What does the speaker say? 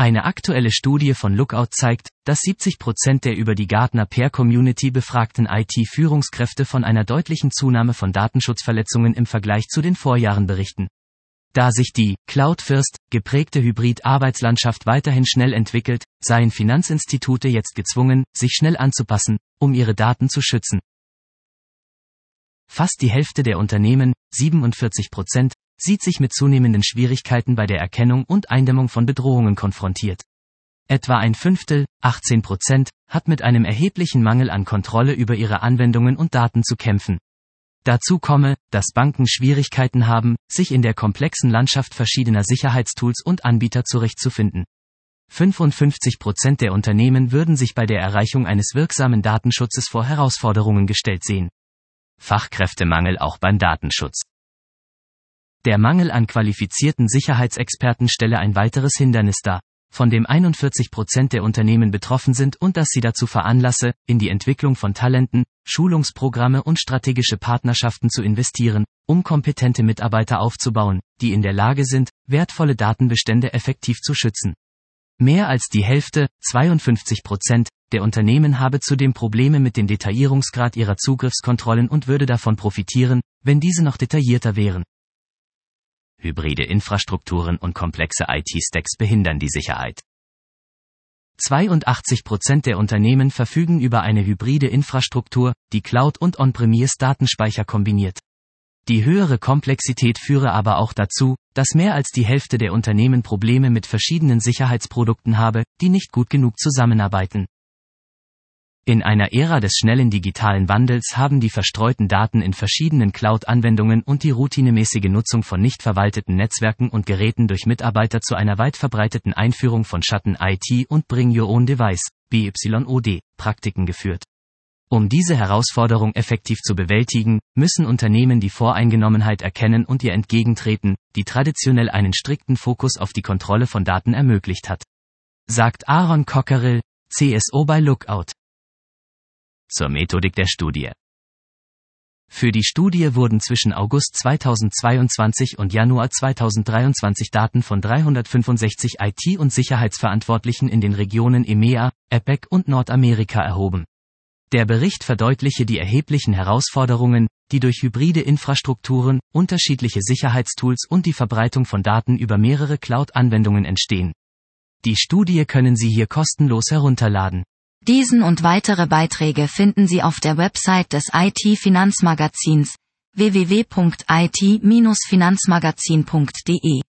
Eine aktuelle Studie von Lookout zeigt, dass 70% der über die Gartner Peer Community befragten IT-Führungskräfte von einer deutlichen Zunahme von Datenschutzverletzungen im Vergleich zu den Vorjahren berichten. Da sich die Cloud-First geprägte Hybrid-Arbeitslandschaft weiterhin schnell entwickelt, seien Finanzinstitute jetzt gezwungen, sich schnell anzupassen, um ihre Daten zu schützen. Fast die Hälfte der Unternehmen, 47%, sieht sich mit zunehmenden Schwierigkeiten bei der Erkennung und Eindämmung von Bedrohungen konfrontiert. Etwa ein Fünftel, 18%, hat mit einem erheblichen Mangel an Kontrolle über ihre Anwendungen und Daten zu kämpfen. Dazu komme, dass Banken Schwierigkeiten haben, sich in der komplexen Landschaft verschiedener Sicherheitstools und Anbieter zurechtzufinden. 55% der Unternehmen würden sich bei der Erreichung eines wirksamen Datenschutzes vor Herausforderungen gestellt sehen. Fachkräftemangel auch beim Datenschutz. Der Mangel an qualifizierten Sicherheitsexperten stelle ein weiteres Hindernis dar, von dem 41% der Unternehmen betroffen sind und das sie dazu veranlasse, in die Entwicklung von Talenten, Schulungsprogramme und strategische Partnerschaften zu investieren, um kompetente Mitarbeiter aufzubauen, die in der Lage sind, wertvolle Datenbestände effektiv zu schützen. Mehr als die Hälfte, 52%, der Unternehmen habe zudem Probleme mit dem Detaillierungsgrad ihrer Zugriffskontrollen und würde davon profitieren, wenn diese noch detaillierter wären. Hybride Infrastrukturen und komplexe IT-Stacks behindern die Sicherheit. 82% der Unternehmen verfügen über eine hybride Infrastruktur, die Cloud- und On-Premise-Datenspeicher kombiniert. Die höhere Komplexität führe aber auch dazu, dass mehr als die Hälfte der Unternehmen Probleme mit verschiedenen Sicherheitsprodukten habe, die nicht gut genug zusammenarbeiten. In einer Ära des schnellen digitalen Wandels haben die verstreuten Daten in verschiedenen Cloud-Anwendungen und die routinemäßige Nutzung von nicht verwalteten Netzwerken und Geräten durch Mitarbeiter zu einer weit verbreiteten Einführung von Schatten-IT und Bring-Your-Own-Device, BYOD-Praktiken geführt. Um diese Herausforderung effektiv zu bewältigen, müssen Unternehmen die Voreingenommenheit erkennen und ihr entgegentreten, die traditionell einen strikten Fokus auf die Kontrolle von Daten ermöglicht hat. Sagt Aaron Cockerill, CSO bei Lookout. Zur Methodik der Studie. Für die Studie wurden zwischen August 2022 und Januar 2023 Daten von 365 IT- und Sicherheitsverantwortlichen in den Regionen EMEA, APEC und Nordamerika erhoben. Der Bericht verdeutliche die erheblichen Herausforderungen, die durch hybride Infrastrukturen, unterschiedliche Sicherheitstools und die Verbreitung von Daten über mehrere Cloud-Anwendungen entstehen. Die Studie können Sie hier kostenlos herunterladen. Diesen und weitere Beiträge finden Sie auf der Website des IT-Finanzmagazins www.it-finanzmagazin.de.